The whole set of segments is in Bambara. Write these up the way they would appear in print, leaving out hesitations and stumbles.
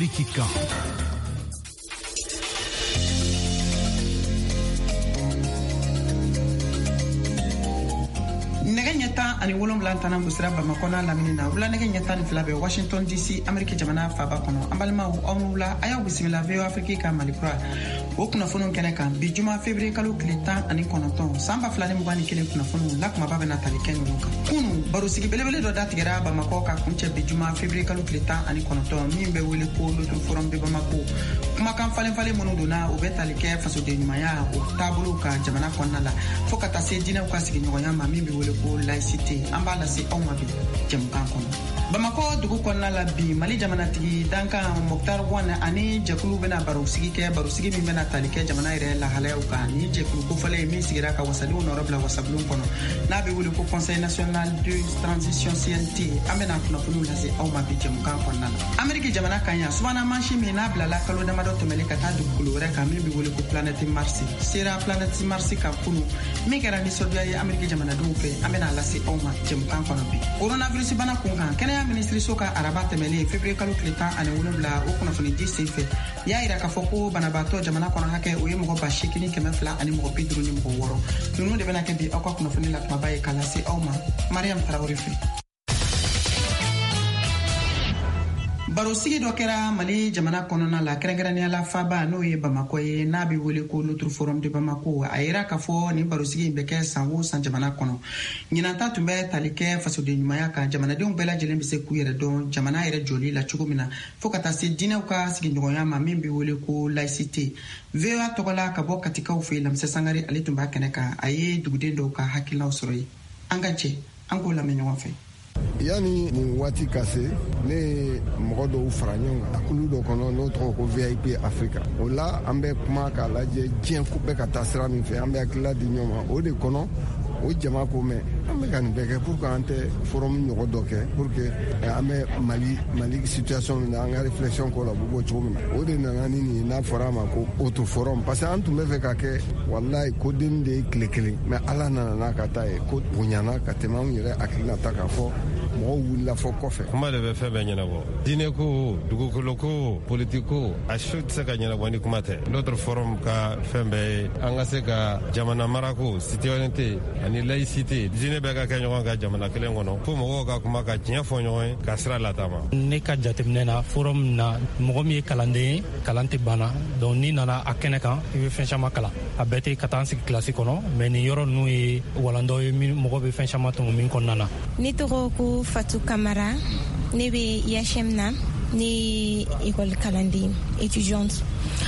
Afrique kan. nɛgɛ ɲɛtan ani 7 tana busira Bamakɔ n'a lamini na wula nɛgɛ ɲɛtan ni 2 bɛ Washington DC Amérique jamana faaba kɔnɔ an balimaw aw wula a y'aw bisimila VOA Afrique ka Mali kura o kunnafoniw kɛnɛ kan bi juma février kalo tile 19 san 2021 kunnafoniw la kumaba bɛ na tali kɛ ɲɔgɔn kan kunu barosigi belebele dɔ datigɛra Bamakɔ ka kuncɛ bi juma février kalo tile 19 min bɛ wele ko Loto Forum de Bamako kumakan falen minnu donna o bɛ tali kɛ fasoden ɲumanya o taabolo ka jamana kɔnɔna la fo ka taa se diinɛw ka sigiɲɔgɔnya ma min bɛ wele ko laïcité an b'a lase aw ma bi jamukan kɔnɔ Bamakɔ dugu kɔnɔna la bi Mali jamanatigi Dankan Mokhtar Wane ani jɛkulu bɛna barosigi min bɛna tali kɛ jamana yɛrɛ lahalayaw kan ni jɛkulu kofɔlen min sigira ka wasadenw nɔrɔ bila wasabulon kɔnɔ n'a bɛ wele ko Conseil national de transition CNT an bɛna kunnafoniw lase aw ma bi jamukan kɔnɔna la Amérique jamana kan ya subahana mansin min n'a bilala kalo damadɔ tɛmɛlen ka taa dugukolo wɛrɛ kan min bɛ wele ko planète Mars sera planète Mars kan kunu min kɛra nisɔndiya ye Amérique jamanadenw fɛ an bɛna lase aw ma jamukan kɔnɔ bi coronavirus bana kun kan kɛnɛya ministriso ka araba tɛmɛlen février kalo tile 17 o kunnafoni di sen fɛ y'a yira k'a fɔ ko banabaatɔ jamana kɔnɔ hakɛ o ye mɔgɔ 82 ani mɔgɔ 50 ni mɔgɔ 6 ninnu de bɛna kɛ bi aw ka kunnafoni la kumaba ye k'a lase aw ma Mariam Tarawele fɛ barosigi dɔ kɛra Mali jamana kɔnɔna la kɛrɛnkɛrɛnnenya la faaba n'o ye Bamakɔ ye n'a bɛ wele ko Loto Forum de Bamako a yira k'a fɔ nin barosigi in bɛ kɛ san o san jamana kɔnɔ ɲinanta tun bɛ tali kɛ fasoden ɲumanya kan jamanadenw bɛɛ lajɛlen bɛ se k'u yɛrɛ dɔn jamana yɛrɛ jɔli la cogo min na fo ka taa se diinɛw ka sigiɲɔgɔnya ma min bɛ wele ko laïcité VOA tɔgɔla ka bɔ Katikaw fɛ Lamise Sangare ale tun b'a kɛnɛ kan a ye duguden dɔw ka hakilinaw sɔrɔ ye an ka jɛ an k'o lamɛn ɲɔgɔn fɛ yani nin waati ka se ne ye mɔgɔ dɔw fara ɲɔgɔn kan a kulu dɔ kɔnɔ n'o tɔgɔ ko VIP Africa o la an bɛ kuma k'a lajɛ diɲɛ bɛɛ ka taa sira min fɛ an bɛ hakilila di ɲɔgɔn ma o de kɔnɔ o jama ko mɛn an bɛ ka nin bɛɛ kɛ pour que an tɛ forum ɲɔgɔn dɔ kɛ pour que an bɛ Mali situation min na an ka réflexion k'o la bɛ bɔ cogo min na o de nana ni nin n'a fɔra a ma ko auto forum parce que an tun bɛ fɛ ka kɛ walayi ko den de ye tile kelen mais Ala nana n'a ka taa ye ko bonyana ka tɛmɛ anw yɛrɛ hakilina ta k'a fɔ mɔgɔw wulila fɔ kɔfɛ kuma de bɛ fɛn bɛɛ ɲɛnabɔ diinɛ ko dugukolo ko politique ko a su tɛ se ka ɲɛnabɔ ni kuma tɛ Loto Forum ka fɛn bɛɛ ye an ka se ka jamana marako citoyenneté ani laïcité diinɛ bɛɛ ka kɛ ɲɔgɔn ka jamana kelen kɔnɔ fo mɔgɔw ka kuma ka tiɲɛ fɔ ɲɔgɔn ye ka sira latama ne ka jateminɛ na forum na mɔgɔ min ye kalanden ye kalan tɛ banna donc n'i nana a kɛnɛ kan i bɛ fɛn caman kalan a bɛɛ tɛ ka taa an sigi kilasi kɔnɔ mais nin yɔrɔ ninnu ye walandɔ ye mɔgɔ bɛ fɛn caman tɔmɔ min kɔnɔna na ne tɔgɔ ko Fatou Kamara ne bɛ IHM na ne école kalanden étudiante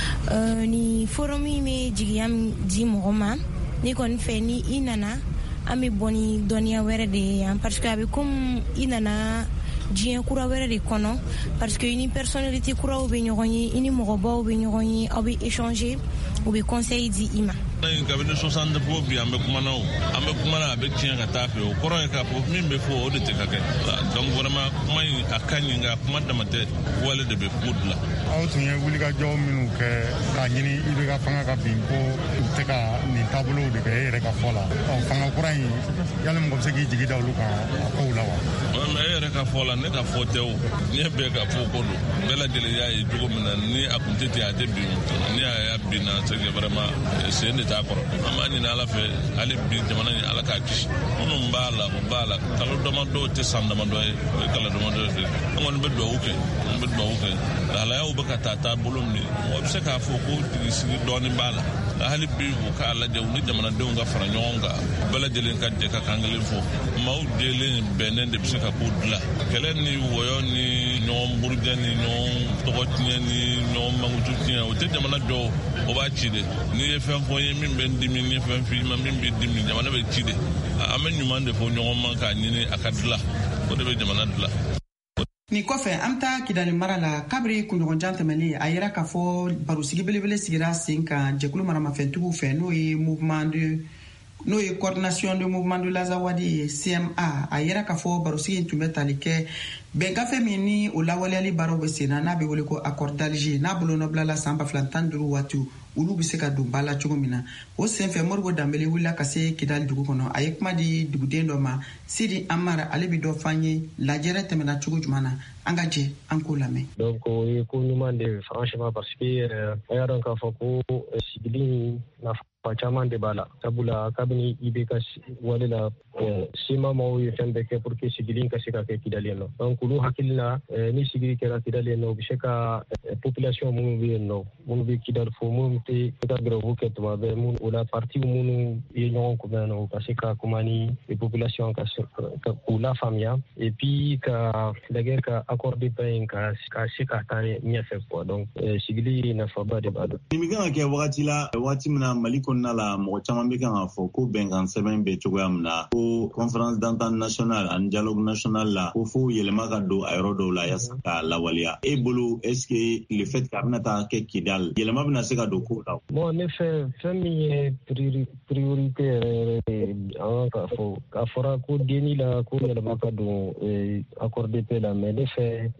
ni forum min bɛ jigiya di mɔgɔ ma ne kɔni fɛ ni i nana an bɛ bɔ ni dɔnniya wɛrɛ de ye yan parce que a bɛ comme i nana diɲɛ kura wɛrɛ de kɔnɔ parce que i ni personnalité kuraw bɛ ɲɔgɔn ye i ni mɔgɔbaw bɛ ɲɔgɔn ye aw bɛ échanger u bɛ conseil di i ma kabini 60 fo bi an bɛ kumana a bɛ tiɲɛ ka taa fɛ o kɔrɔ ye k'a fɔ min bɛ fɔ o de tɛ ka kɛ donc vraiment kuma in a ka ɲi nka kuma dama tɛ wale de bɛ ko dilan aw tun ye wulikajɔ minnu kɛ k'a ɲini i bɛ ka fanga ka bin ko u tɛ ka nin taabolow de kɛ e yɛrɛ ka fɔ la fanga kura in yali mɔgɔ bɛ se k'i jigi da olu kan a kow la wa mais e yɛrɛ ka fɔ la ne ka fɔ tɛ o ni bɛɛ ka fɔ ko don bɛɛ lajɛlen y'a ye cogo min na ni a kun tɛ ten a tɛ bin ni a y'a binna c'est que vraiment sen de t'a kɔrɔ an b'a ɲini ala fɛ hali bi jamana in ala k'a kisi minnu b'a la o b'a la kalo damadɔ tɛ san damadɔ ye o ye kalo damadɔ ye an kɔni bɛ dugawu kɛ lahalayaw bɛ ka taa taabolo min o bɛ se k'a fɔ ko sigi dɔɔnin b'a la hali bi u k'a lajɛ u ni jamanadenw ka fara ɲɔgɔn kan bɛɛ lajɛlen ka jɛ ka kan kelen fɔ maaw delen bɛnnen de bɛ se ka k'u dilan kɛlɛ ni wɔyɔ ni ɲɔgɔn burujɛ ni ɲɔgɔn tɔgɔ tiɲɛ ni ɲɔgɔn mankutu tiɲɛ o tɛ jamana jɔ o b'a ci de n'i ye fɛn fɔ ye min bɛ n dimi ni fɛn f'i ma min bɛ dimi jamana bɛ ci de an bɛ ɲuman de fɔ ɲɔgɔn ma k'a ɲini a ka dilan o de bɛ jamana dilan. Nin kɔfɛ an bɛ taa Kidali mara la kabiri kunɲɔgɔnjan tɛmɛlen a yira k'a fɔ barosigi belebele sigira sen kan jɛkulu maramafɛntigiw fɛ n'o ye coordination de mouvement de l'Azawadi CMA a yira k'a fɔ barosigi in tun bɛ tali kɛ bɛnkafe min ni o lawaleyali baaraw bɛ sen na n'a bɛ wele ko accord d'Alger n'a bolonɔbilala san 2015 waati olu bɛ se ka don ba la cogo min na o senfɛ Modibo Dambele wulila ka se Kidali dugu kɔnɔ a ye kuma di duguden dɔ ma Sidi Amara ale bɛ dɔ f'an ye lajɛrɛ tɛmɛna cogo jumɛn na an ka jɛ an k'o lamɛn. Donc o ye ko ɲuman de franchement parce que a y'a dɔn k'a fɔ ko sigili nafa caman de b'a la sabula kabini i bɛ ka wale la sima maaw ye fɛn bɛɛ kɛ pour que sigili ka se ka kɛ Kidali yen nɔ donc olu hakili la ni sigili kɛra Kidali yen nɔ u bɛ se ka population minnu bɛ yen nɔ minnu bɛ Kidali fo minnu tɛ se ka grève kɛ tuma bɛɛ o la parti minnu ye ɲɔgɔn kunbɛn nɔ u ka se ka kuma ni population ka k'u lafaamuya et puis ka lajɛ ka accord de paix in ka se ka taa ɲɛfɛ quoi donc sigili nafaba de b'a la. Nin bɛ kan ka kɛ wagati la wagati min na Mali kɔnɔna la mɔgɔ caman bɛ kan ka fɔ ko bɛnkan sɛbɛn bɛ cogoya min na ko conférence d'entente nationale ani dialogue national la ko fo yɛlɛma ka don a yɔrɔ dɔw la yaasa ka lawaleya e bolo est ce que le fait k'a bɛna taa kɛ Kidali yɛlɛma bɛna se ka don ko la. Bon ne fɛ fɛn min ye priorité yɛrɛ an k'a fɔ k'a fɔra ko denni la ko yɛlɛma ka don accord de paix la mais ne fɛ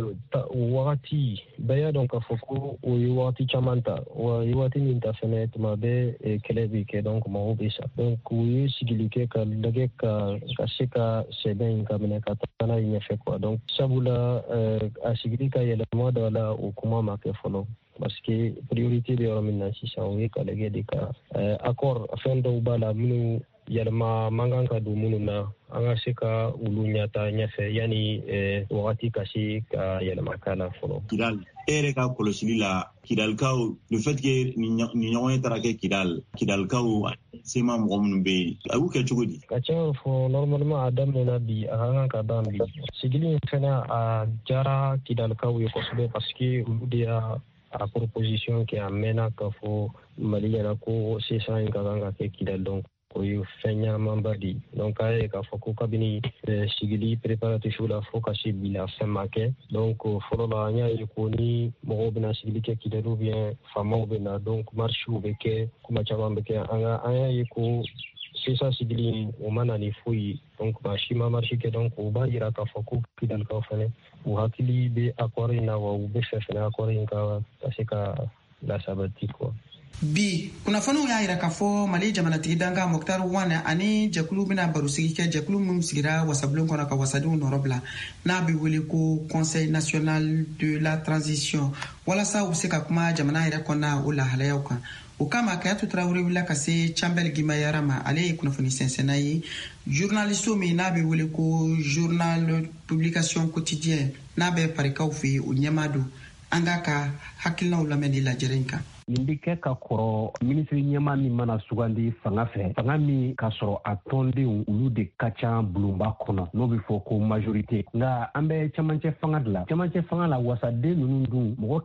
wagati bɛɛ y'a dɔn k'a fɔ ko o ye wagati caman ta wa ye wagati min ta fɛnɛ tuma bɛɛ kɛlɛ bɛ kɛ donc mɔgɔw bɛ sa donc u ye sigili kɛ ka lajɛ ka se ka sɛbɛn in ka minɛ ka taa n'a ye ɲɛfɛ quoi donc sabula a sigili ka yɛlɛma dɔ la o kuma ma kɛ fɔlɔ parce que priorité bɛ yɔrɔ min na sisan o ye ka lajɛ de ka accord fɛn dɔw b'a la minnu yɛlɛma man kan ka don minnu na an ka se ka olu ɲata ɲɛfɛ yanni wagati ka se ka yɛlɛma k'a la fɔlɔ. Kidali e yɛrɛ ka kɔlɔsili la Kidalikaw le fait que ni ɲɔgɔn ye taara kɛ Kidalikaw sema mɔgɔ minnu bɛ yen a y'u kɛ cogo di. Ka tiɲɛ fɔ normalement a daminɛna bi a ka kan ka ban bi sigili in fɛnɛ a diyara Kidalikaw ye kosɛbɛ parce que olu de y'a a proposition kɛ a mɛnna k'a fɔ Mali ɲɛna ko sisan in ka kan ka kɛ Kidali donc o ye fɛn ɲɛnamanba de donc a ye k'a fɔ ko kabini sigili préparatif la fo ka se bi la fɛn ma kɛ donc fɔlɔ la an y'a ye ko ni mɔgɔw bɛna sigili kɛ Kidali ou bien faamaw bɛ na donc marchiw bɛ kɛ kuma caman bɛ kɛ an y'a ye ko sisan sigili o ma na ni foyi donc maa si ma marche kɛ donc o b'a yira k'a fɔ ko Kidalikaw fɛnɛ u hakili bɛ accord in na wa u bɛ fɛ fɛnɛ accord in ka se ka lasabati quoi. Bi kunnafoniw y'a yira k'a fɔ Mali jamanatigi danga Moktar Wane ani jɛkulu bɛna barosigi kɛ jɛkulu minnu sigira wasabulon kɔnɔ ka wasadenw nɔrɔ bila n'a bɛ wele ko Conseil national de la transition walasa u bɛ se ka kuma jamana yɛrɛ kɔnɔna o lahalayaw kan o kama Kayatu Tarawele wulila ka se Cambel Gimayara ma ale ye kunnafoni sɛnsɛnna ye journaliste min n'a bɛ wele ko journal publication quotidien n'a bɛ parikaw fɛ o ɲɛmaa don an ka hakilinaw lamɛn ni lajɛrɛ in kan. Nin bɛ kɛ ka kɔrɔ ministre ɲɛmaa min mana sugandi fanga fɛ fanga min ka sɔrɔ a tɔndenw olu de ka ca bulonba kɔnɔ n'o bɛ fɔ ko majorité nka an bɛ camancɛ fanga de la camancɛ fanga la wasaden ninnu dun mɔgɔ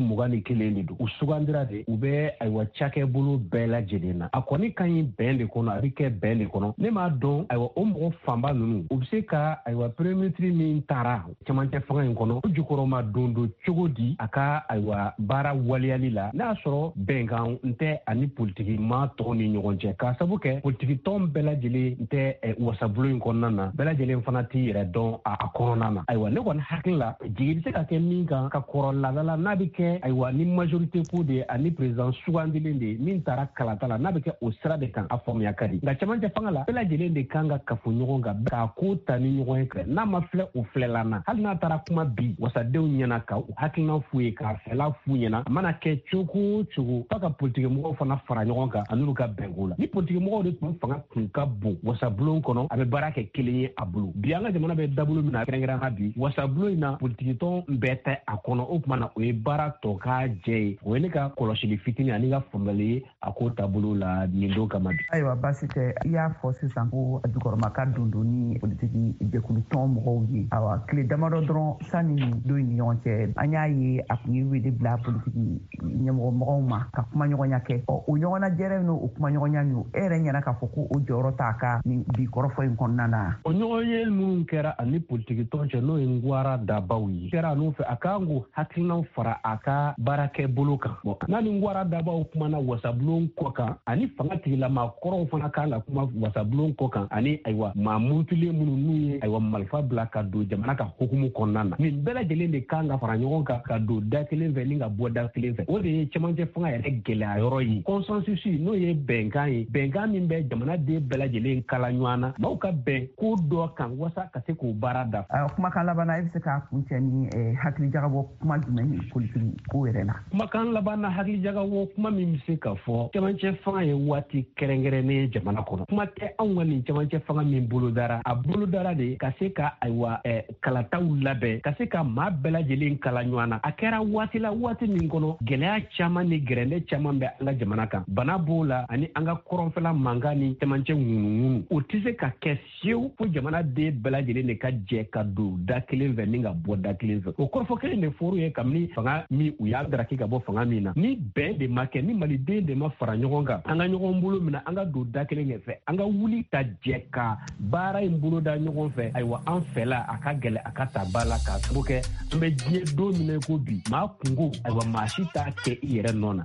121 de don u sugandira de u bɛ ayiwa cakɛbolo bɛɛ lajɛlen na a kɔni ka ɲi bɛn de kɔnɔ a bɛ kɛ bɛn de kɔnɔ ne m'a dɔn ayiwa o mɔgɔ fanba ninnu u bɛ se ka ayiwa premier ministre min taara camancɛ fanga in kɔnɔ o jukɔrɔ ma don cogo di a ka ayiwa baara waleyali la n'a y'a sɔrɔ bɛnkan n tɛ ani politiki maa tɔgɔ ni ɲɔgɔn cɛ k'a sabu kɛ politiki tɔn bɛɛ lajɛlen n tɛ wasabolo in kɔnɔna na bɛɛ lajɛlen fana t'i yɛrɛ dɔn a kɔnɔna na ayiwa ne kɔni hakili la jigi bɛ se ka kɛ min kan ka kɔrɔ laada la n'a bɛ kɛ ayiwa ni majorité ko de ani président sugandilen de min taara kalata la n'a bɛ kɛ o sira de kan a faamuya ka di nka cɛmancɛ fanga la bɛɛ lajɛlen de kan ka kafo ɲɔgɔn kan k'a ko ta ni ɲɔgɔn ye kɛ n'a ma filɛ o filɛla na hali n'a taara kuma bi wasadenw ɲɛna ka hakilina f'u ye k'a fɛla f'u ɲɛna a mana kɛ cogo o cogo f'a ka politiki mɔgɔw fana fara ɲɔgɔn kan a n'olu ka bɛnko la ni politiki mɔgɔw de tun fanga tun ka bon wasabulon kɔnɔ a bɛ baara kɛ kelen ye a bolo bi an ka jamana bɛ dabolo min na kɛrɛnkɛrɛnna bi wasabulon in na politikitɔn bɛɛ tɛ a kɔnɔ o tuma na o ye baara tɔ k'a jɛ ye o ye ne ka kɔlɔsili fitini ani ka faamuyali ye a ko taabolo la nin don kama bi. Ayiwa baasi tɛ i y'a fɔ sisan ko a jukɔrɔma ka don ni politiki jɛkulutɔn mɔgɔw ye awa tile damadɔ dɔrɔn sanni don ni ɲɔgɔn cɛ an y'a ye a tun ye wele bila politiki ɲɛmɔgɔ anw ma ka kuma ɲɔgɔnya kɛ o ɲɔgɔnna jɛrɛ no o kuma ɲɔgɔnya ni e yɛrɛ ɲɛna k'a fɔ ko o jɔyɔrɔ t'a ka nin bi kɔrɔfɔ in kɔnɔna na o ɲɔgɔnye minnu kɛra ani politiki tɔn cɛ n'o ye Ngwara Dabaw ye kɛra n'o fɛ a kan k'o hakilinaw fara a ka baarakɛ bolo kan n'a ni Ngwara Dabaw kumana wasabulon kɔ kan ani fanga tigilama kɔrɔw fana kan ka kuma wasabulon kɔ kan ani ayiwa maa murutilen minnu n'u ye ayiwa marifa bila ka don jamana ka hukumu kɔnɔna na nin bɛɛ lajɛlen de kan ka fara ɲɔgɔn kan ka don da kelen fɛ ni ka bɔ da kelen fɛ o de ye cɛmancɛ fanga yɛrɛ gɛlɛya yɔrɔ ye consensus n'o ye bɛnkan ye bɛnkan min bɛ jamanaden bɛɛ lajɛlen kala ɲɔgɔn na maaw ka bɛn ko dɔ kan wasa ka se k'o baara da kumakan laban i bɛ se k'a kun cɛ ni hakili jagabɔ kuma jumɛn ni politiki ko yɛrɛ la kumakan laban na hakili jagabɔ kuma min bɛ se ka fɔ cɛmancɛ fanga ye waati kɛrɛnkɛrɛnnen ye jamana kɔnɔ kuma tɛ anw ka nin cɛmancɛ fanga min bolodara a bolodara de ka se ka ayiwa kalataw labɛn ka se ka maa bɛɛ lajɛlen kala ɲɔgɔn na a kɛra waati la waati min kɔnɔ gɛlɛya caman ni gɛrɛndɛ caman bɛ an ka jamana kan bana b'o la ani an ka kɔrɔnfɛla mankan ni cɛmancɛ ŋunuŋunu o tɛ se ka kɛ fiyewu fo jamanaden bɛɛ lajɛlen de ka jɛ ka don da kelen fɛ ni ka bɔ da kelen fɛ o kɔrɔfɔ kelen de fɔr'u ye kabini fanga min u y'a daraki ka bɔ fanga min na ni bɛn de ma kɛ ni maliden de ma fara ɲɔgɔn kan an ka ɲɔgɔn bolo minɛ an ka don da kelen fɛ an ka wuli ka jɛ ka baara in bolo da ɲɔgɔn fɛ ayiwa an fɛla a ka gɛlɛ a ka ta ba la k'a sabu kɛ an bɛ diɲɛ don min ko bi maa kungo ayiwa maa si t'a kɛ i yɛrɛ nɔ na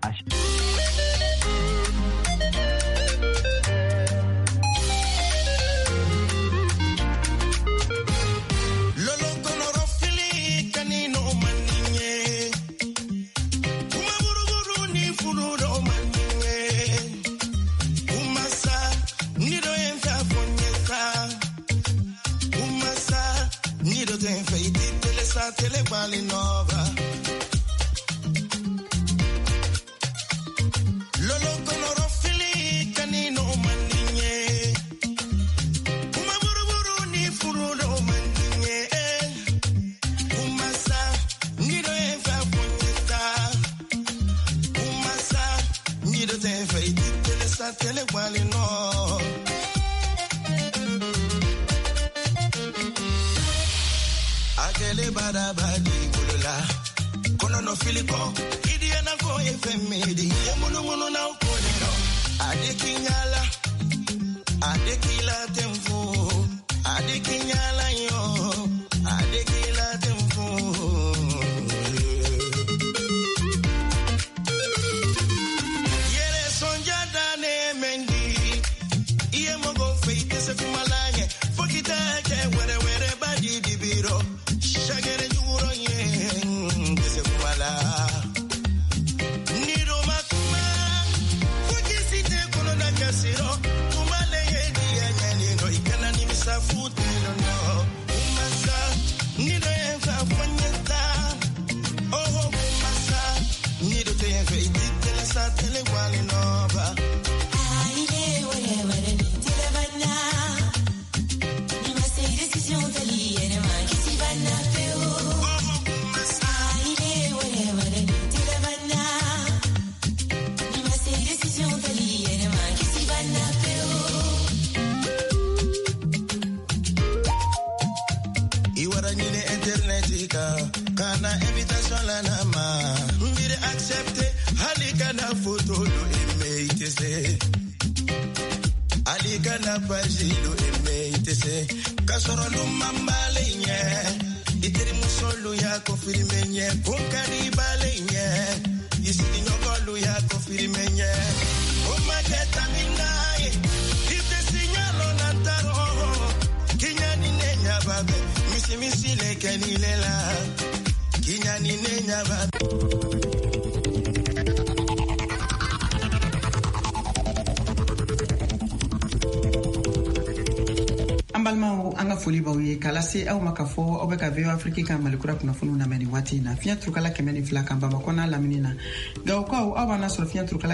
an ka foli b'aw ye k'a lase aw ma ka fɔ aw bɛ ka VOA Afrique ka malikura kunnafoniw lamɛn nin waati in na fiɲɛ turukala 102 kan Bamakɔ n'a lamini na Gawokaw aw b'an sɔrɔ fiɲɛ turukala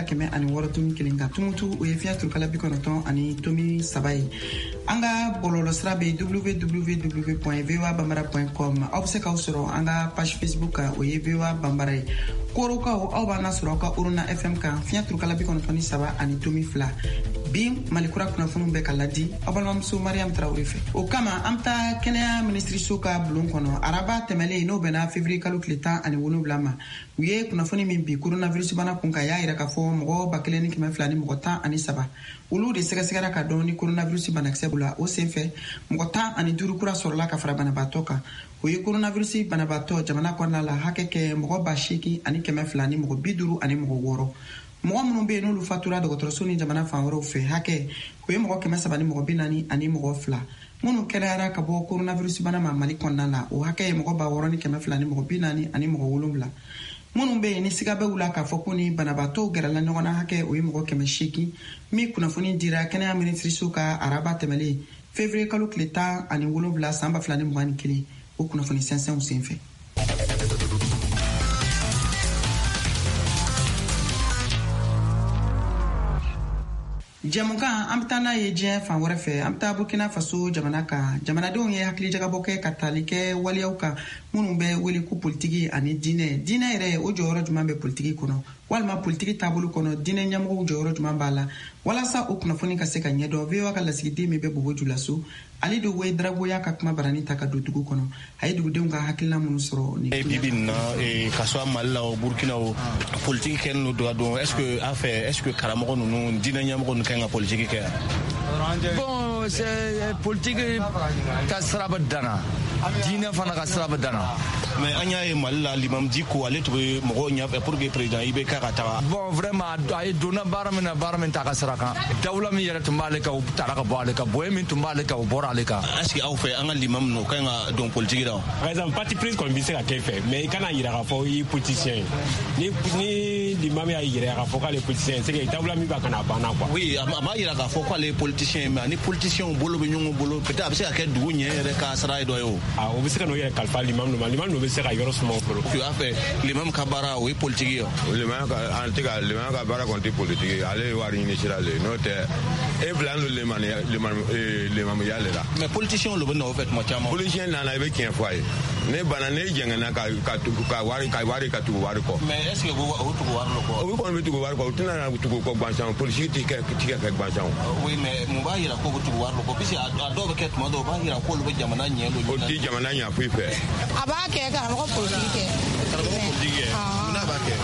106.1 kan Tumutu o ye fiɲɛ turukala 93 ye an ka bɔlɔlɔ sira bɛ www.voabambara.com aw bɛ se k'aw sɔrɔ an ka page Facebook kan o ye VOA Bambara ye Korokaw aw b'an sɔrɔ aw ka Uruna FM kan fiɲɛ turukala 93.2 bi malikura kunnafoniw bɛ ka ladi aw balimamuso Mariam Traoré fɛ. O kama an bɛ kɛnɛya ministriso ka bulon kɔnɔ araba tɛmɛlen n'o bɛnna février kalo tile 17 ma. U ye kunnafoni min bi coronavirus bana kun kan y'a yira k'a fɔ mɔgɔ 1,200 ni mɔgɔ 13 olu de sɛgɛsɛgɛra ka dɔn ni coronavirus banakisɛ b'u la. O senfɛ mɔgɔ 15 kura sɔrɔla ka fara banabaatɔ kan. O ye coronavirus banabaatɔ jamana kɔnɔna la hakɛ kɛ mɔgɔ 8,200 ni mɔgɔ 50 ani mɔgɔ 6. mɔgɔ minnu bɛ yen n'olu fatura dɔgɔtɔrɔso ni jamana fan wɛrɛw fɛ hakɛ o ye mɔgɔ 300 ni mɔgɔ 40 ani mɔgɔ 2 minnu kɛnɛyara ka bɔ coronavirus bana ma Mali kɔnɔna la. O hakɛ ye mɔgɔ 6,200 ni mɔgɔ 40 ani mɔgɔ 7 minnu bɛ yen ni siga bɛ u la k'a fɔ ko ni banabaatɔw gɛrɛla ɲɔgɔn na hakɛ o ye mɔgɔ 800 min kunnafoni dira kɛnɛya ministriso ka araba tɛmɛlen février kalo tile 17 san 2021 o kunnafoni sɛnsɛnw senfɛ. Jɛmukan an bɛ taa n'a ye diɲɛ fan wɛrɛ fɛ. An bɛ taa Burkina Faso jamana kan. Jamanadenw ye hakilijagabɔ kɛ ka tali kɛ waliyaw kan minnu bɛ wele ko politiki ani diinɛ. Diinɛ yɛrɛ o jɔyɔrɔ jumɛn bɛ politiki kɔnɔ walima politiki taabolo kɔnɔ diinɛ ɲɛmɔgɔw jɔyɔrɔ jumɛn b'a la walasa o kunnafoni ka se ka ɲɛdɔn. VOA ka lasigiden min bɛ Bobo Julaso Ali Dogoye Daragoya ka kuma barani ta ka don dugu kɔnɔ. A ye dugudenw ka hakilina minnu sɔrɔ. Bibi na ka sɔrɔ Mali la o Burkina o politiki kɛ n'o dɔn est-ce que karamɔgɔ ninnu diinɛ ɲɛmɔgɔ ninnu kan ka politiki kɛ? Bon, c'est politique ka sira bɛ danna diinɛ fana ka sira bɛ danna. Mais an y'a ye Mali la Limam Diko ale tun bɛ mɔgɔw ɲɛfɛ pour que président IBK ka taga. Bon vraiment a ye donna baara min na baara min ta ka sira kan dawula min yɛrɛ tun b'ale kan o taara ka bɔ ale kan bonya min tun b'ale kan o bɔra ale kan. Est-ce que aw fɛ an ka Limam ninnu kan ka dɔn politique la? Par exemple parti prise kɔni bɛ se ka kɛ fɛ mais i kana yira k'a fɔ i ye politicien ye ni Limam y'a yira k'a fɔ k'ale ye politicien c'est que dawula min b'a kana banna quoi. Oui a m'a yira k'a fɔ k'ale ye politicien ye mais ni politicien bolo bɛ ɲɔgɔn bolo peut-être a bɛ se ka kɛ dugu ɲɛ yɛrɛ ka sira ye dɔ ye o. O bɛ se ka n'o yɛrɛ kalifa Limam ninnu ma Limam ninnu bɛ se ka yɔrɔ suma o bolo. Tu as fait Limam ka baara o ye politique ye. Limam ka baara kɔni tɛ politique ye ale ye wari ɲini sira de n'o tɛ e bila n'o limamuya le la. Mais politicien lo bɛ na o fɛ tuma caman. Politicien nana i bɛ tiɲɛ fɔ a ye ne bana ne jɛngɛnna ka wari ka tugu wari kɔ. Mais est-ce que o tugu wari kɔ? O kɔni bɛ tugu wari kɔ o tɛna tugu kɔ gansan politique tɛ kɛ gansan. Oui mais mun b'a yira ko bɛ tugu wari kɔ parce que a dɔw bɛ kɛ tuma dɔw o b'a yira k'olu bɛ jamana ɲɛ lo. O tɛ jamana ɲɛ foyi fɛ. A b'a kɛ karamɔgɔ politique kɛ. Karamɔgɔ politique kɛ. Mun b'a kɛ?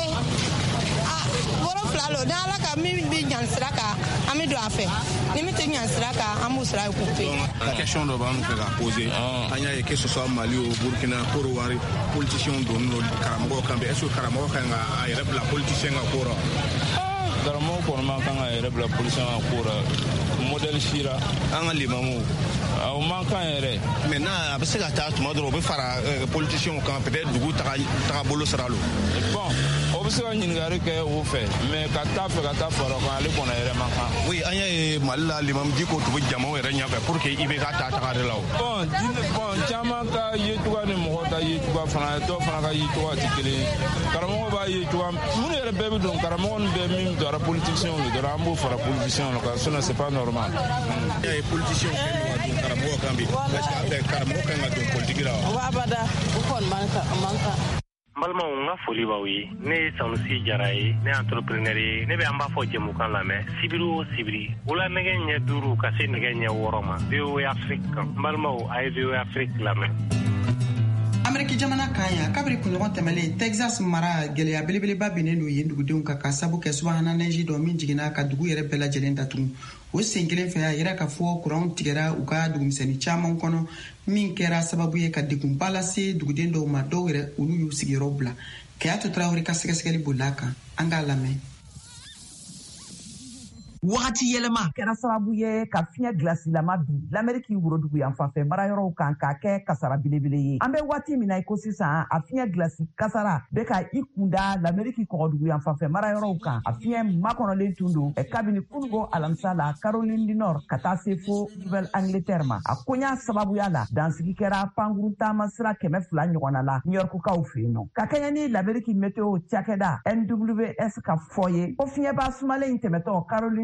Bɔrɔ fila lo ni Ala ka min bɛ ɲan sira kan an bɛ don a fɛ ni min tɛ ɲan sira kan an b'u sira couper. La question dɔ b'an fɛ ka poser an y'a ye que ce soit Mali ou Burkina Koro wari politicien donnen don karamɔgɔ kan est-ce que karamɔgɔ kan ka a yɛrɛ bila politicien ka ko rɔ? Karamɔgɔ kɔni man kan ka yɛrɛ bila politicien ka ko rɔ modèle sira an ka limamu o man kan yɛrɛ. mais n'a a bɛ se ka taa tuma dɔrɔn o bɛ fara politicien kan peut-être dugu taga bolo sira lo. Bon o bɛ se ka ɲininkali kɛ o fɛ mais ka taa fɛ ka taa fara kan ale kɔni yɛrɛ man kan. Oui an y'a ye Mali la Limam Diko tun bɛ jamaw yɛrɛ ɲɛfɛ pour que IBK ta taga de la o. Bon caman ka yecogoya ni mɔgɔ ta yecogoya fana dɔw fana ka yecogoya tɛ kelen ye karamɔgɔ b'a yecogoya minnu yɛrɛ bɛɛ bɛ don karamɔgɔ ninnu bɛɛ min dɔra politiciens de dɔrɔn an b'o fara politiciens kan sinon c'est pas normal. An y'a ye politiciens kɛ don karamɔgɔ kan bi est-ce que a fɛ karamɔgɔ kan ka don politique la wa? O b'a bada o kɔni man kan. N balimaw n ka foli b'aw ye ne ye Sanusi Jara ye ne ye entrepreneur ye ne bɛ an b'a fɔ jɛmukan lamɛn sibiri o sibiri wula nɛgɛ ɲɛ 5 ka se nɛgɛ ɲɛ 6 ma VOA Afrique kan n balimaw a ye VOA Afrique lamɛn. Ameriki jamana kan yan kabiri kunɲɔgɔn tɛmɛlen Texas mara gɛlɛya belebeleba binnen don yen dugudenw kan ka sabu kɛ subahana neji dɔ min jiginna ka dugu yɛrɛ bɛɛ lajɛlen datugu. O sen kelen fɛ a yira k'a fɔ kuranw tigɛra u ka dugumisɛnnin caman kɔnɔ min kɛra sababu ye ka degunba lase duguden dɔw ma dɔw yɛrɛ olu y'u sigiyɔrɔ bila. Kɛyatu Tarawele ka sɛgɛsɛgɛli bolila kan an k'a lamɛn. Wagati yɛlɛma kɛra sababu ye ka fiɲɛ gilasilama bi l'Amérique worodugu yan fanfɛ marayɔrɔw kan k'a kɛ kasara belebele ye. An bɛ waati min na i ko sisan a fiɲɛ gilasi kasara bɛ ka i kunda l'Amérique kɔgɔdugu yan fanfɛ marayɔrɔw kan. A fiɲɛ makɔnɔlen tun don kabini kunungo alamisa la Caroline du Nord ka taa se fo Nouvelle-Angleterre ma. A koɲa sababuya la dansigi kɛra pankuru taama sira 200 ɲɔgɔnna la New Yorkkaw fɛ yen nɔ. Ka kɛɲɛ ni l'Amérique météo cakɛda NWS ka fɔ ye ko fiɲɛba sumalen tɛmɛtɔ Caroline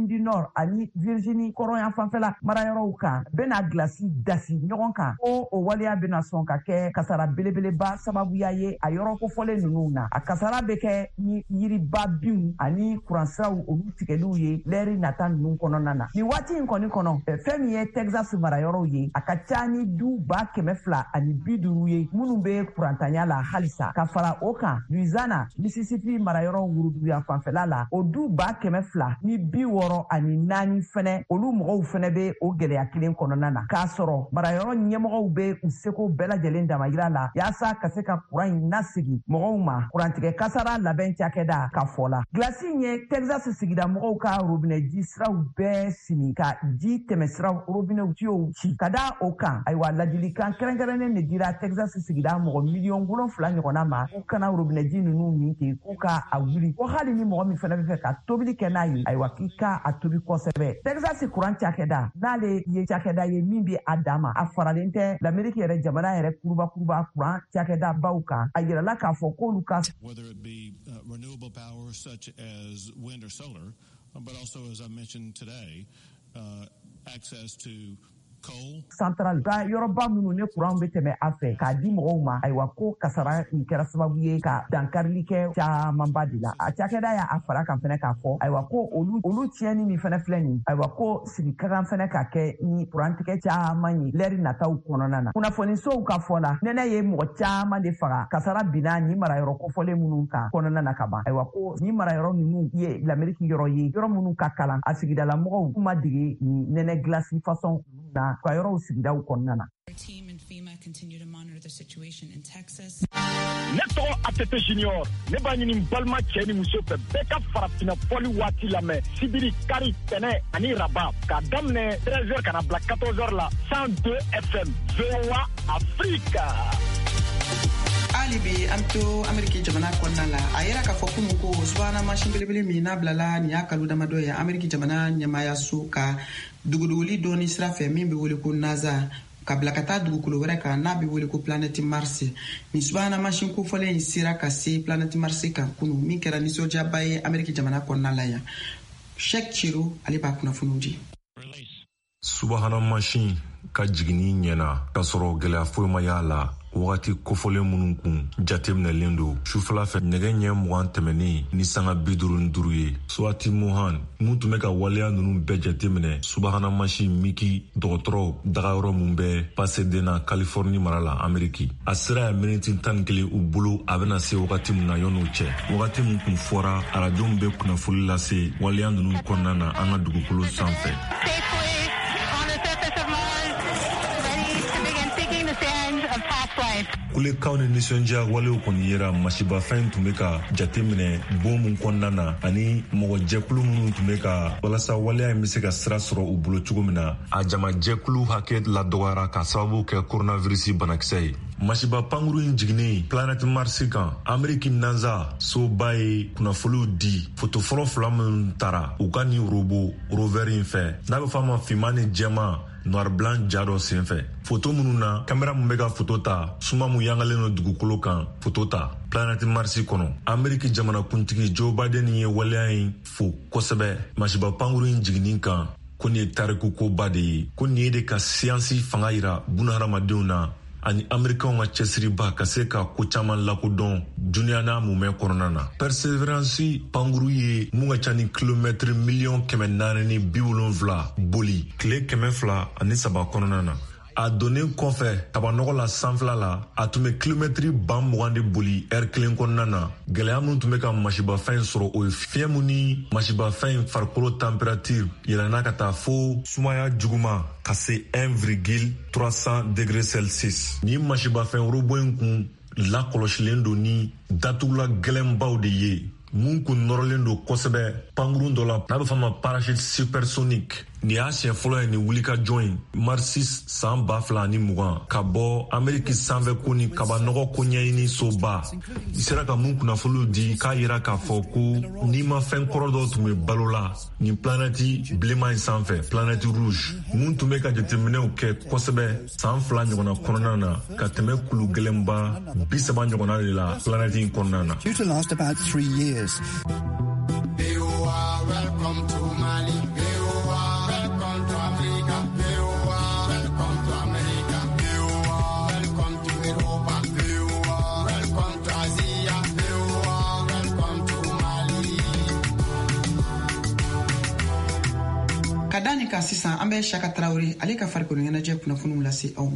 Caroline du Nord ani Virginie kɔrɔyan fanfɛla marayɔrɔw kan bena glasi dasi ɲɔgɔn kan ko o waleya bena sɔn ka kɛ kasara belebeleba sababuya ye a yɔrɔ kofɔlen ninnu na a kasara bɛ kɛ ni yiriba binw ani kuransiraw olu tigɛliw ye lɛri nata ninnu kɔnɔna na nin waati in kɔni kɔnɔ fɛn min ye Texas marayɔrɔw ye a ka ca ni du 250 ani 50 ye minnu bɛ kurantanya la halisa ka fara o kan Louisiana Mississippi marayɔrɔ wuruduya fanfɛla la o du 200 ni 64 fɛnɛ olu mɔgɔw fɛnɛ bɛ o gɛlɛya kelen kɔnɔna na k'a sɔrɔ marayɔrɔ ɲɛmɔgɔw bɛ u seko bɛɛ lajɛlen damayira la yaasa ka se ka kuran in nasigi mɔgɔw ma kurantigɛ kasara labɛn cakɛda ka fɔ la glasi ye Texas sigida mɔgɔw ka robinɛji siraw bɛɛ simi ka ji tɛmɛsiraw robinɛw tiyow ci ka da o kan ayiwa ladilikan kɛrɛnkɛrɛnnen de dira Texas sigida mɔgɔ 7 ɲɔgɔnna ma k'u kana robinɛji ninnu min ten k'u ka a wuli ko hali ni mɔgɔ min fɛnɛ bɛ fɛ ka tobili kɛ n'a ye ayiwa k'i ka a tobi kosɛbɛ Texas kuran cakɛda n'ale ye cakɛda ye min bɛ a dan ma a faralen tɛ l'Amérique yɛrɛ jamana yɛrɛ kuruba kuran cakɛda baw kan a yirala k'a fɔ k'olu ka whether it be renewable power such as wind or solar, but also as I mentioned today, access to central ka yɔrɔba minnu ne kuran bɛ tɛmɛ a fɛ k'a di mɔgɔw ma ayiwa ko kasara in kɛra sababu ye ka dankarili kɛ camanba de la a cakɛda y'a fara kan fɛnɛ k'a fɔ ayiwa ko olu tiɲɛni min fɛnɛ filɛ nin ayiwa ko sigi ka kan fɛnɛ ka kɛ ni kurantigɛ caman ye lɛri nataw kɔnɔna na kunnafonisow ka fɔ la nɛnɛ ye mɔgɔ caman de faga kasara binna ni marayɔrɔ kofɔlen minnu kan kɔnɔna na ka ban ayiwa ko ni marayɔrɔ ninnu ye l'Amérique yɔrɔ ye yɔrɔ minnu ka kalan a sigidala mɔgɔw kuma dege ni nɛnɛ glasi façon na ka yɔrɔw sigidaw kɔnɔna na. Ne tɔgɔ ATT Junior ne b'a ɲini balima cɛ ni muso fɛ bɛɛ ka farafina fɔli waati lamɛn sibiri kari tɛnɛ ani raba k'a daminɛ 13h kana bila 14h la 102 FM VOA Africa. hali bi an to Ameriki jamana kɔnɔna la a yɛrɛ k'a fɔ kunu ko subahana mansin belebele min n'a bilala nin y'a kalo damadɔ ye Ameriki jamana ɲɛmaayaso ka duguduguli dɔɔni sira fɛ min bɛ wele ko NASA ka bila ka taa dugukolo wɛrɛ kan n'a bɛ wele ko planète Mars nin subahana mansin kofɔlen in sera ka se planète Mars kan kunu min kɛra nisɔndiyaba ye Ameriki jamana kɔnɔna la yan Sheikh Chiro ale b'a kunnafoniw di. Subahana mansin ka jiginni ɲɛna ka sɔrɔ gɛlɛya foyi ma y'a la wagati kofɔlen minnu kun jateminɛlen don sufɛla fɛ nɛgɛ ɲɛ 20 tɛmɛnen ni sanga 55 ye Swati Mohan mun tun bɛ ka waleya ninnu bɛɛ jateminɛ subahana mansin miki dɔgɔtɔrɔ dagayɔrɔ mun bɛ Pasadena Californie mara la Ameriki a sera ya miniti 11 u bolo a bɛna se wagati min na yɔn'o cɛ wagati min kun fɔra arajow bɛ kunnafoli lase waleya ninnu kɔnɔna na an ka dugukolo sanfɛ. Kulekaw ni nisɔndiya walew kɔni yera masibafɛn tun bɛ ka jateminɛ bon mun kɔnɔna na ani mɔgɔ jɛkulu minnu tun bɛ ka walasa waleya in bɛ se ka sira sɔrɔ u bolo cogo min na a jama jɛkulu hakɛ ladɔgɔyara ka sababu kɛ coronavirus banakisɛ ye. Masiba pankuru in jiginnen planète Mars kan Ameriki NASA soba ye kunnafoliw di foto fɔlɔ 2 minnu tara u ka ni rover in fɛ n'a bɛ fɔ a ma finman ni jɛman noir blanc ja dɔ senfɛ foto minnu na kamera mun bɛ ka foto ta suma mun yangalen do dugukolo kan foto ta planète Mars kɔnɔ Ameriki jamanakuntigi Joe Biden ye waleya in fo kosɛbɛ masiba pankuru in jiginnin kan ko nin ye tariku koba de ye ko nin ye de ka siyansi fanga yira bunahadamadenw na ani Amerikanw ka cɛsiriba ka se ka ko caman lakodɔn duniya n'a mumɛ kɔnɔna na. Perseverance pankuru ye mun ka ca ni kilomɛtiri 470,000 boli tile 203 kɔnɔna na. A donnen kɔfɛ kabanɔgɔ la sanfɛla la a tun bɛ kilomɛtiri 20,000 de boli ɛri kelen kɔnɔna na gɛlɛya minnu tun bɛ ka masibafɛn sɔrɔ o ye fiɲɛ mun ni masibafɛn farikolo temperature yɛlɛnna ka taa fo sumaya juguma ka se 1,300 degrés Celsius. Ni masibafɛn robot in kun lakɔlɔsilen don ni datugula gɛlɛnbaw de ye mun kun nɔrɔlen don kosɛbɛ pankurun dɔ la n'a bɛ fɔ a ma parachute supersonique. Ni y'a siɲɛ fɔlɔ ye ni wulikajɔ in Mars san 2020 ka bɔ Ameriki sanfɛ ko ni kabanɔgɔ ko ɲɛɲini soba i sera ka mun kunnafoliw di k'a yira k'a fɔ ko n'i ma fɛn kɔrɔ dɔw tun bɛ balo la nin planète bilenman in sanfɛ planète rouge mun tun bɛ ka jateminɛw kɛ kosɛbɛ san 2 ɲɔgɔnna kɔnɔna na ka tɛmɛ kulu gɛlɛnba 30 ɲɔgɔnna de la planète in kɔnɔna na. Due to last about 3 years. Welcome to Mali. nin kan sisan an bɛ Shaka Traoré ale ka farikolo ɲɛnajɛ kunnafoniw lase aw ma.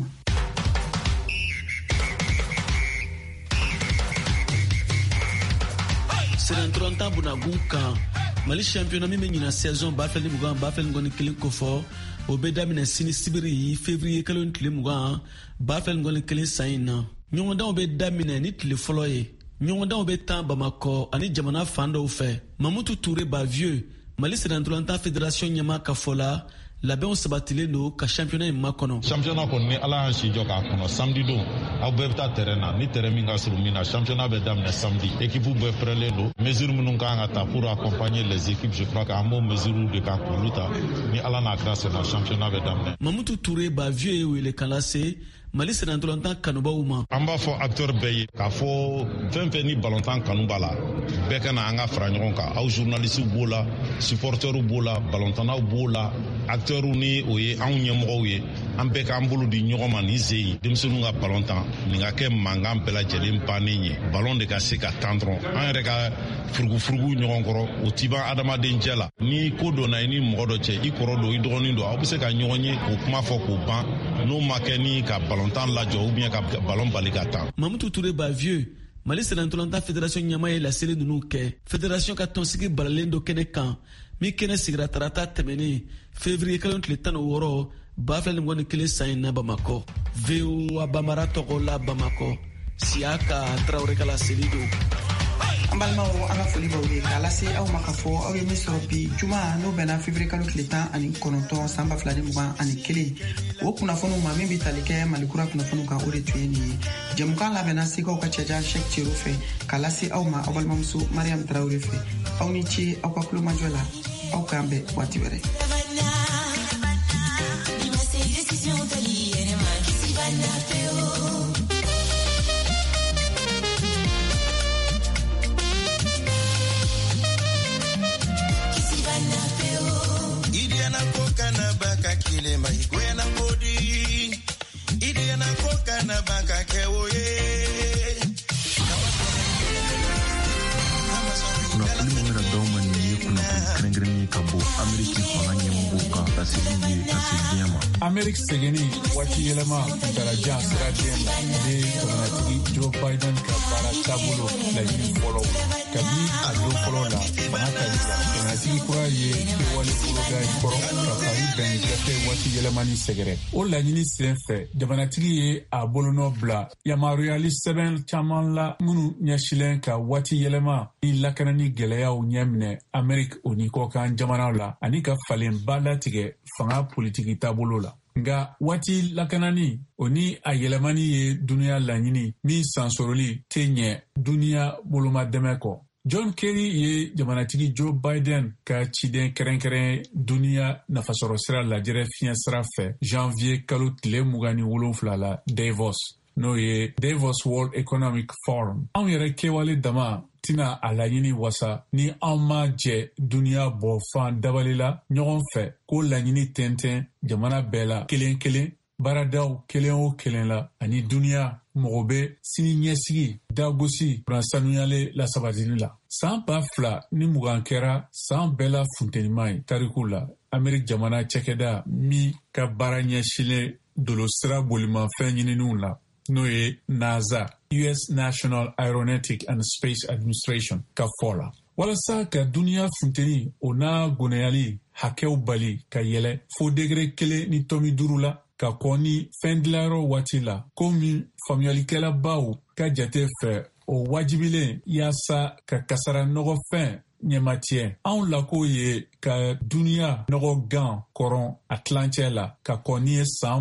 Serantranta bunagun kan Mali championnat min bɛ ɲina saison 2020-2021 kofɔ o bɛ daminɛ sini sibiri février kalo ni tile 20 2021 san in na. Ɲɔgɔndanw bɛ daminɛ ni tile fɔlɔ ye. Ɲɔgɔndanw bɛ taa Bamakɔ ani jamana fan dɔw fɛ. Mamutu Touré Bavieux Mali Serantranta fédération ɲɛma ka fɔ la labɛnw sabatilen don ka championnat in makɔnɔ. Championnat kɔni ni Ala y'an si jɔ k'a kɔnɔ samedi don aw bɛɛ bɛ taa terrain na ni terrain min ka surun min na championnat bɛ daminɛ samedi. Équipe bɛɛ prêtlen don mesures minnu kan ka ta pour accompagner les équipes je crois qu'an b'o mesures de ka k'olu ta ni Ala n'a grâce na championnat bɛ daminɛ. Mamutu Touré Bavieux ye wele kan lase Mali Serantranta kanubaw ma. An b'a fɔ acteur bɛɛ ye k'a fɔ fɛn fɛn ni ballontan kanu b'a la bɛɛ ka na an ka fara ɲɔgɔn kan aw journalistes b'o la supporters b'o la ballontannaw b'o la acteurs ni o ye anw ɲɛmɔgɔw ye an bɛɛ k'an bolo di ɲɔgɔn ma ni sen ye denmisɛnninw ka ballontan nin ka kɛ mankan bɛɛ lajɛlen bannen ye ballon de ka se ka tan dɔrɔn an yɛrɛ ka furugufurugu ɲɔgɔn kɔrɔ o ti ban adamaden cɛ la ni ko donna i ni mɔgɔ dɔ cɛ i kɔrɔ don i dɔgɔnin don aw bɛ se ka ɲɔgɔn ye k'o kuma fɔ k'o ban n'o ma kɛ ni ka ballontan lajɔ ou bien ka ballon bali ka tan. Mamutu Touré Bavieux Mali Serantranta fédération ɲɛma ye laseli ninnu kɛ fédération ka tɔnsigi balalen do kɛnɛ kan min kɛnɛ sigira tarata tɛmɛnen février kalo tile 16 2021 san in na Bamakɔ. VOA Bamara tɔgɔ la Bamakɔ Siaka Traoré ka laseli don. An balimaw an ka foli b'aw ye k'a lase aw ma ka fɔ aw ye min sɔrɔ bi juma n'o bɛnna février kalo tile 19 san 2021 o kunnafoniw ma min bɛ tali kɛ Malikura kunnafoniw kan o de tun ye nin ye. Jɛmukan labɛnna Sekaw ka cɛjan Cheikh Thierno fɛ k'a lase aw ma aw balimamuso Mariam Traoré fɛ aw ni ce aw ka kulomajɔ la aw k'an bɛn waati wɛrɛ. Kilema ikwena kodi idiana koka na baka kewoye kuna kulimu mera doma ni kuna krengreni kabo Ameriki fanga nyembuka tasiri tasiriama Amerika segeni wati yelema daraja siraden de komunati Joe Biden ka para tabulo la yini follow kabi a do follow la banata la komunati kura ye wale fuloga ikoro ka fari ben gafe wati yelema ni segere o la yini senfe jamanatigi ye a bolono bla yamaruyali 7 chaman la munu nyashilen ka wati yelema ni lakanani gɛlɛyaw ɲɛminɛ Amerika oni kɔkan jamanaw la ani ka falen ba latigɛ fanga politiki taabolo la. Nga wati lakanani oni a yɛlɛmani ye duniya laɲini min sansoroli tɛ ɲɛ duniya bolomadɛmɛ kɔ. John Kerry ye jamanatigi Joe Biden ka ciden kɛrɛnkɛrɛn duniya nafasɔrɔ sira lajɛrɛ fiɲɛ sira fɛ janvier kalo tile 27 la Davos n'o ye Davos World Economic Forum. Anw yɛrɛ kɛwale dama tina a laɲini wasa ni an ma jɛ duniya bɔ fan dabalila ɲɔgɔn fɛ ko laɲini tɛntɛn jamana bɛɛ la kelen kelen baaradaw kelen o kelen la ani duniya mɔgɔ bɛ sini ɲɛsigi dagosi sanuyale la sabatini la. San 2020 kɛra san bɛɛ la funtenima ye tariku la Amerika jamana cɛkɛda min ka baara ɲɛsilen dolo sira bolimafɛn ɲininiw la n'o ye NASA, US National Aeronautic and Space Administration ka fɔ la. Walasa ka duniya funteni o n'a goneyali hakɛw bali ka yɛlɛ fo degere 1 ni tɔmi 5 la ka kɔ ni fɛn dilayɔrɔ waati la komi faamuyalikɛlabaw ka jate fɛ o wajibilen yaasa ka kasara nɔgɔfɛn ɲɛmatiɲɛ. Anw lako ye ka duniya nɔgɔ gan kɔrɔn a tilancɛ la ka kɔ ni ye san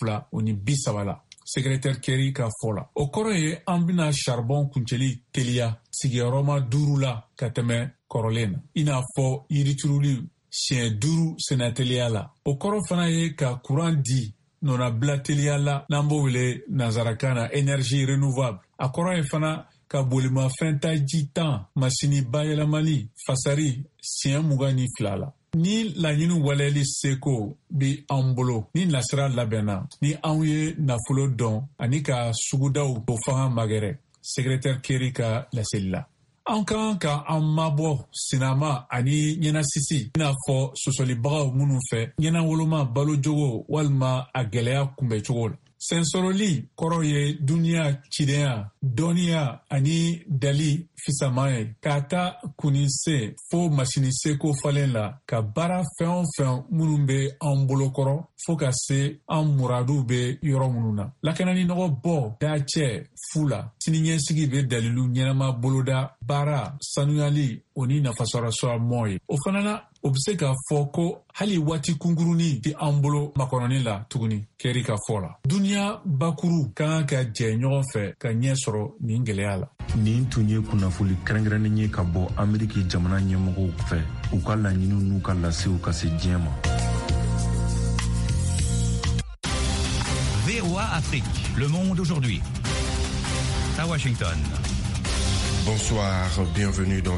2030 la. Secrétaire Kerry ka fɔ la. O kɔrɔ ye an bɛna charbon kuncɛli teliya sigiyɔrɔma 5 la ka tɛmɛ kɔrɔlen na. I n'a fɔ yirituruli siɲɛ 5 sɛnɛteliya la. O kɔrɔ fana ye ka courant di nɔnabila teliya la n'an b'o wele nanzarakan na énergie renouvelable. A kɔrɔ ye fana ka bolimafɛn ta ji tan masini bayɛlɛmali fasari siɲɛ 22 la. Ni laɲini waleyali seko bi an bolo ni nasira labɛnna ni anw ye nafolo dɔn ani ka sugudaw o fanga magɛrɛ. Secrétaire Kerry ka laseli la. an kan ka an mabɔ sinama ani ɲɛnasisi i n'a fɔ sɔsɔlibagaw minnu fɛ ɲɛnawoloma balojogo walima a gwɛlɛya kunbɛcogo la. Sensɔrɔli kɔrɔ ye duniya cidenya dɔnniya ani dali fisama ye k'a ta kunise fo masiniseko falen la ka baara fɛn o fɛn minnu be an bolokɔrɔ fo ka se an muradu be yɔrɔ minnu na. Lakananinɔgɔ bɔ daacɛ fu la siniɲɛsigi be dalilu ɲɛnama boloda baara sanuyali o ni nafasɔrɔsɔmɔ ye. O fana na o be se k'a fɔ ko hali waati kunkurunin di an bolo makɔnɔni la tuguni kɛri ka fɔ la. Duniya bakuru kan ka jɛ ɲɔgɔn fɛ ka ɲɛ sɔrɔ nin gwɛlɛya la. Nin tun ye kunnafoli kɛrɛnkɛrɛnnen ye ka bɔ Ameriki jamana ɲɛmɔgɔw fɛ u ka laɲiniw n'u ka lasew ka se diɲɛ ma. VOA Afrique, le monde aujourd'hui. À Washington. Bonsoir, bienvenue dans